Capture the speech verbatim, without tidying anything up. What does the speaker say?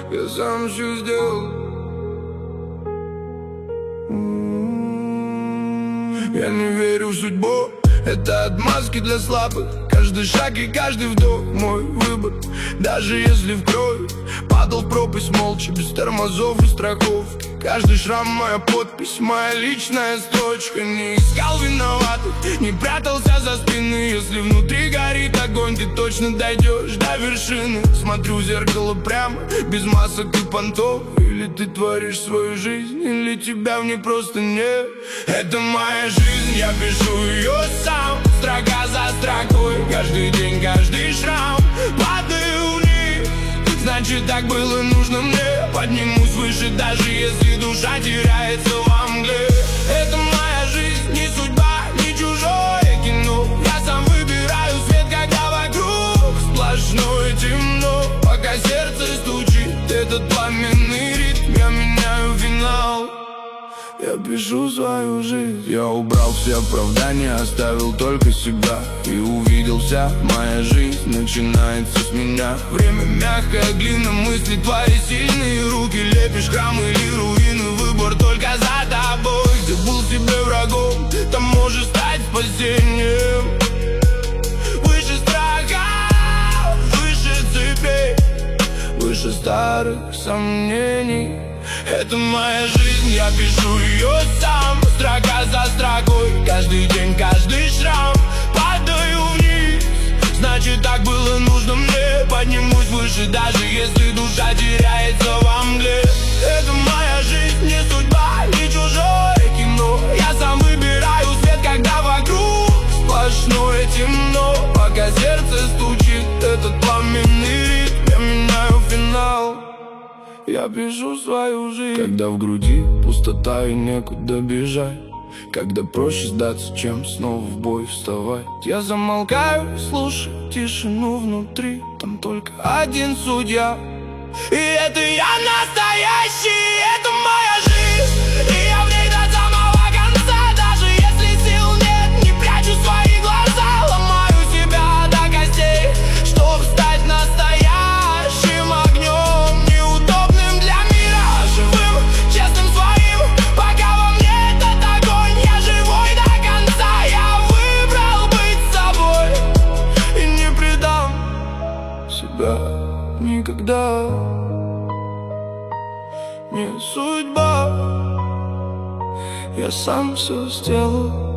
я сам все сделал. Я не верю в судьбу, это отмазки для слабых. Каждый шаг и каждый вдох мой выбор. Даже если в кровь падал в пропасть молча, без тормозов и страховки. Каждый шрам моя подпись, моя личная строчка. Не искал виноватых, не прятался за спины. Если внутри горит огонь, ты точно дойдешь до вершины. Смотрю в зеркало прямо, без масок и понтов. Или ты творишь свою жизнь, или тебя в ней просто нет. Это моя жизнь, я пишу ее сам, строка за строкой. Каждый день, каждый шрам, падаю вниз. Значит, так было нужно мне. Поднимусь выше, даже если душа теряется во мгле. Это моя жизнь, не судьба, не чужое кино. Я сам выбираю свет, когда вокруг сплошное темно. Пока сердце стучит этот пламенный ритм, я меняю финал. Я пишу свою жизнь. Я убрал все оправдания, оставил только себя. И увидел, вся моя жизнь начинается с меня. Время мягкая глина, мысли твои сильные руки. Лепишь храмы или руины, выбор только за тобой. Где был себе врагом, там можешь стать спасением. Выше страха, выше цепей, выше старых сомнений. Это моя жизнь, я пишу ее сам, строка за строкой. Каждый день, каждый шрам, падаю вниз. Значит, так было нужно мне. Поднимусь выше, даже если душа теряется во мгле. Это моя жизнь, не судьба, не чужое кино. Я сам выбираю свет, когда вокруг сплошное темно. Пока сердце стучит этот пламенный ритм, я меняю финал. Я пишу свою жизнь. Когда в груди пустота и некуда бежать, когда проще сдаться, чем снова в бой вставать. Я замолкаю, слушаю тишину внутри. Там только один судья, и это я настоящий. Это моя жизнь, и я в ней до самого конца. Даже если сил нет, не прячу свои глаза. Ломаю себя до костей, чтоб стать настоящим огнем. Неудобным для мира, живым, честным своим. Пока во мне этот огонь, я живой до конца. Я выбрал быть собой и не предам себя никогда. Не судьба, я сам все сделал.